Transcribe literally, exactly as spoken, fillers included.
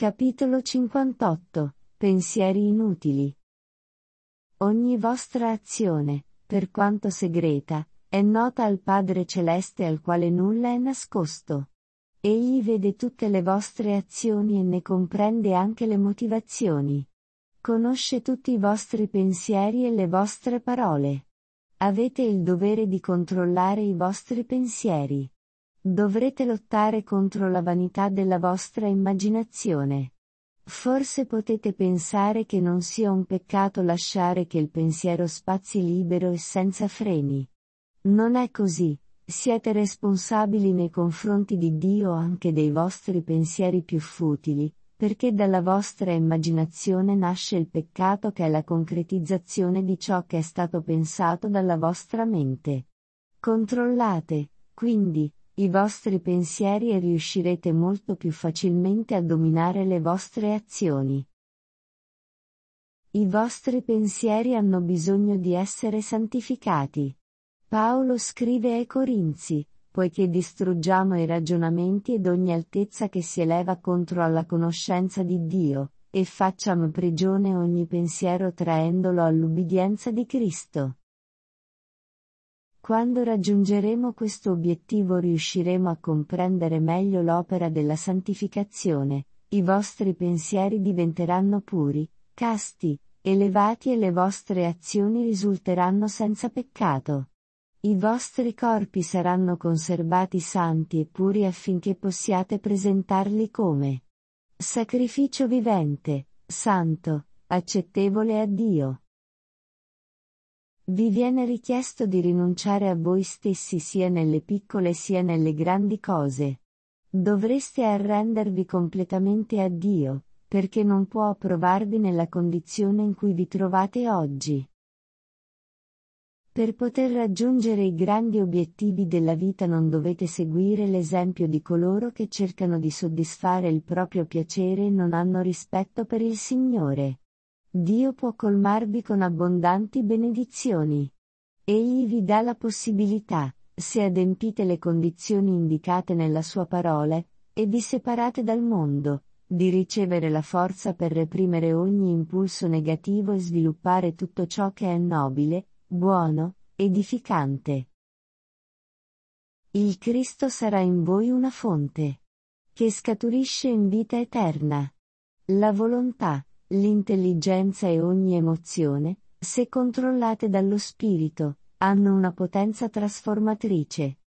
Capitolo cinquantotto. Pensieri inutili. Ogni vostra azione, per quanto segreta, è nota al Padre Celeste al quale nulla è nascosto. Egli vede tutte le vostre azioni e ne comprende anche le motivazioni. Conosce tutti i vostri pensieri e le vostre parole. Avete il dovere di controllare i vostri pensieri. Dovrete lottare contro la vanità della vostra immaginazione. Forse potete pensare che non sia un peccato lasciare che il pensiero spazi libero e senza freni. Non è così, siete responsabili nei confronti di Dio anche dei vostri pensieri più futili, perché dalla vostra immaginazione nasce il peccato che è la concretizzazione di ciò che è stato pensato dalla vostra mente. Controllate, quindi, i vostri pensieri e riuscirete molto più facilmente a dominare le vostre azioni. I vostri pensieri hanno bisogno di essere santificati. Paolo scrive ai Corinzi, poiché distruggiamo i ragionamenti ed ogni altezza che si eleva contro alla conoscenza di Dio, e facciamo prigione ogni pensiero traendolo all'ubbidienza di Cristo. Quando raggiungeremo questo obiettivo riusciremo a comprendere meglio l'opera della santificazione, i vostri pensieri diventeranno puri, casti, elevati e le vostre azioni risulteranno senza peccato. I vostri corpi saranno conservati santi e puri affinché possiate presentarli come sacrificio vivente, santo, accettevole a Dio. Vi viene richiesto di rinunciare a voi stessi sia nelle piccole sia nelle grandi cose. Dovreste arrendervi completamente a Dio, perché non può approvarvi nella condizione in cui vi trovate oggi. Per poter raggiungere i grandi obiettivi della vita non dovete seguire l'esempio di coloro che cercano di soddisfare il proprio piacere e non hanno rispetto per il Signore. Dio può colmarvi con abbondanti benedizioni. Egli vi dà la possibilità, se adempite le condizioni indicate nella sua parola, e vi separate dal mondo, di ricevere la forza per reprimere ogni impulso negativo e sviluppare tutto ciò che è nobile, buono, edificante. Il Cristo sarà in voi una fonte che scaturisce in vita eterna. La volontà, l'intelligenza e ogni emozione, se controllate dallo Spirito, hanno una potenza trasformatrice.